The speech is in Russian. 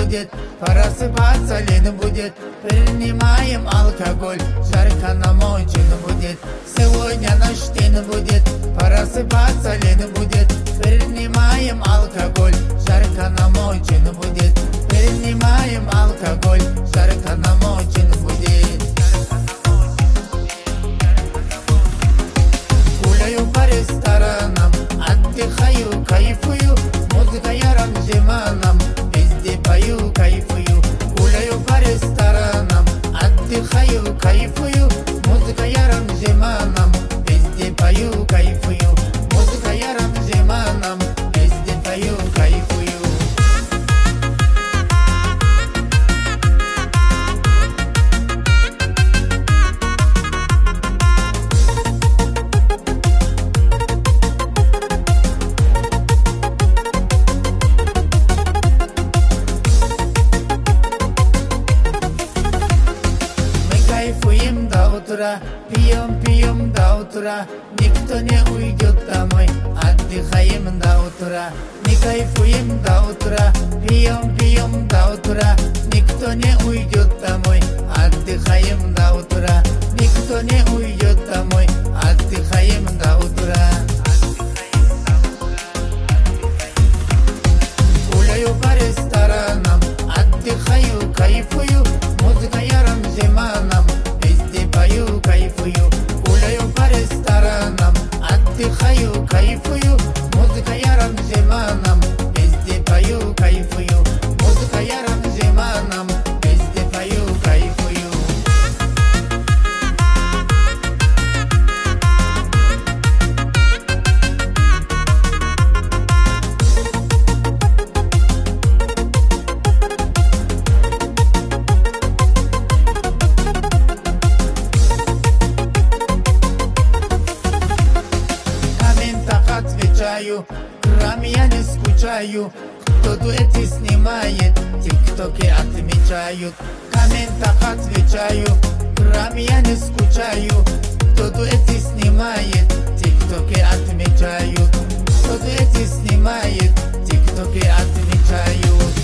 будет, просыпаться лень будет. Принимаем алкоголь, жарко нам очень будет. Сегодня ночь день будет, просыпаться лень будет. Принимаем алкоголь, жарко нам очень будет. Принимаем алкоголь, жарко нам очень будет. Гуляю по ресторанам, отдыхаю, кайфую. Музыка яром зиманом, везде пою, кайфую. Гуляю по ресторанам, отдыхаю, кайфую. Музыка яром зиманом, везде пою, кайфую. Музыка яром зиманом, везде пою, кайфую. Кайфуем до утра, пьем до утра. Никто не уйдет домой, отдыхаем до утра. Мы кайфуем до утра, пьем до утра. Никто не уйдет домой, отдыхаем до утра. Никто не уйдет домой, отдыхаем до утра. Гуляю по ресторанам, отдыхаю, кайфую. Музыка яром зиманом, везде пою, кайфую. Гуляю по ресторанам, отдыхаю, кайфую. Музыка яром зиманом, везде пою, кайфую. Музыка яром зиманом, везде пою, кайфую. Отвечаю, крам я не скучаю. Кто дуэты снимает, тиктоки отмечают. В комментах отвечаю, крам я не скучаю. Кто дуэты снимает, тиктоки отмечают. Кто дуэты снимает, тиктоки отмечают.